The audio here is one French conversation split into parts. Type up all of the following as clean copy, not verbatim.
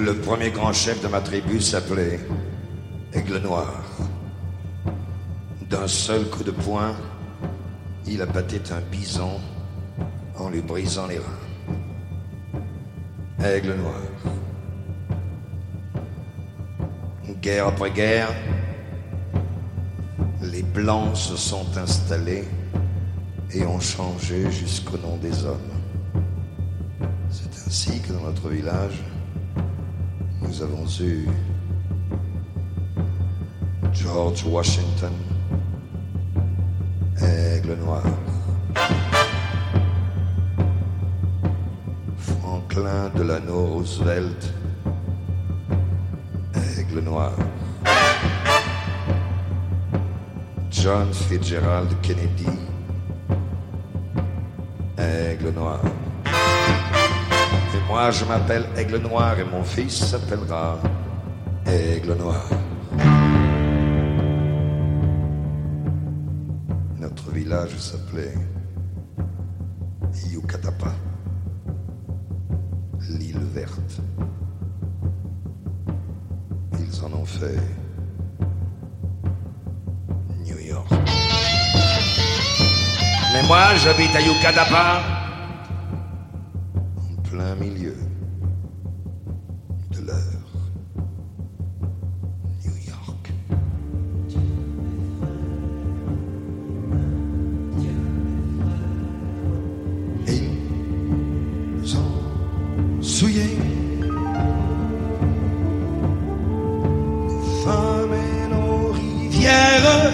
Le premier grand chef de ma tribu s'appelait Aigle Noir. D'un seul coup de poing, il abattait un bison en lui brisant les reins. Aigle Noir. Guerre après guerre, les Blancs se sont installés et ont changé jusqu'au nom des hommes. C'est ainsi que dans notre village, nous avons eu George Washington, Aigle Noir, Franklin Delano Roosevelt, Aigle Noir, John Fitzgerald Kennedy, Aigle Noir. Et moi, je m'appelle Aigle Noir et mon fils s'appellera Aigle Noir. Notre village s'appelait Yucatapa, l'île verte. Ils en ont fait New York. Mais moi, j'habite à Yucatapa, en plein milieu de leur New York. Et ils ont souillé nos femmes et nos rivières.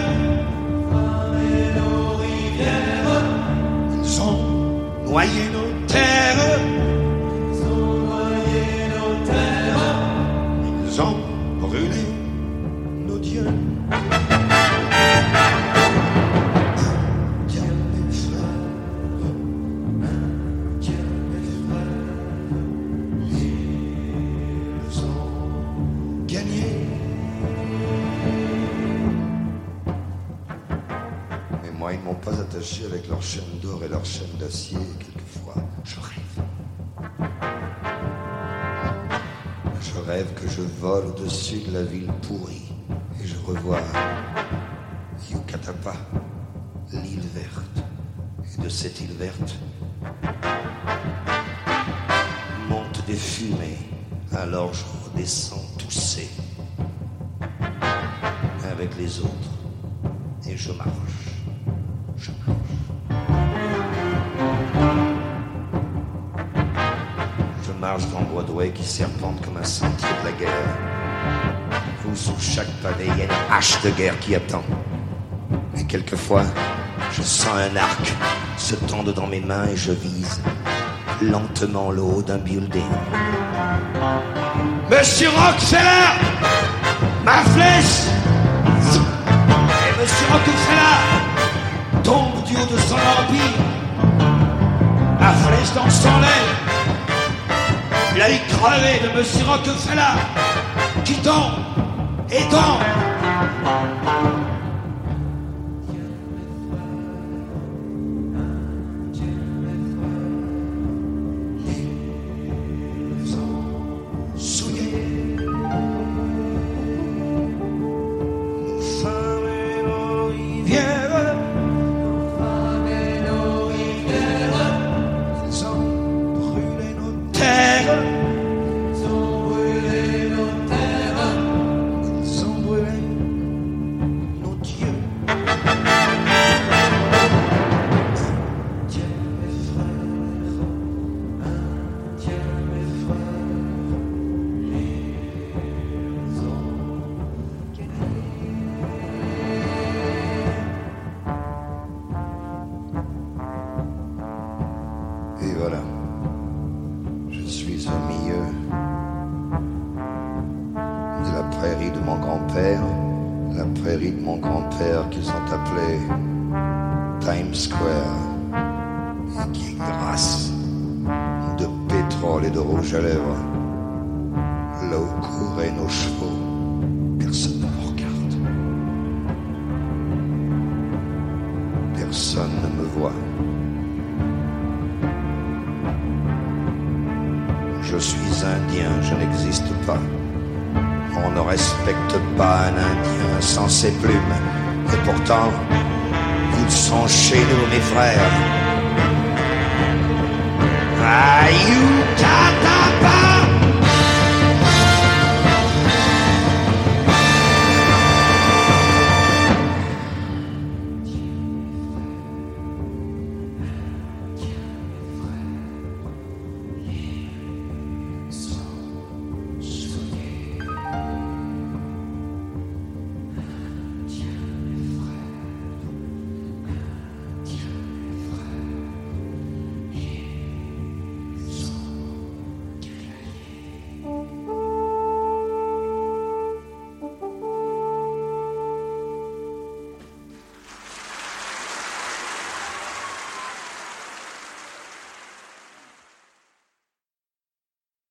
Noyer nos terres, ils ont noyé nos terres, ils ont brûlé nos dieux. Dieu mes frères, Dieu mes frères, ils ont gagné. Mais moi, ils ne m'ont pas attaché avec leurs chaînes d'or et leurs chaînes d'acier. Quelquefois, je rêve. Je rêve que je vole au-dessus de la ville pourrie et je revois Yucatapa, l'île verte. Et de cette île verte montent des fumées. Alors je redescends toussé avec les autres et je marche. Je marche. Je marche dans Broadway qui serpente comme un sentier de la guerre, où sous chaque pavé il y a une hache de guerre qui attend. Et quelquefois, je sens un arc se tendre dans mes mains et je vise lentement le haut d'un building. Monsieur Rockefeller, ma flèche! Et Monsieur Rockefeller tombe du haut de son empire, ma flèche dans son aile. La vie crevée de Monsieur Rockefeller qui tombe et tombe. Ils ont souillé nos femmes et nos rivières. Nos femmes et nos rivières. Ils ont brûlé nos terres. Et voilà, je suis au milieu de la prairie de mon grand-père, la prairie de mon grand-père qu'ils ont appelée Times Square, et qui est grasse de pétrole et de rouge à lèvres. Là où couraient nos chevaux, personne ne me regarde. Personne ne me voit. Je suis indien, je n'existe pas. On ne respecte pas un indien sans ses plumes. Et pourtant, ils sont chez nous, mes frères. Ah,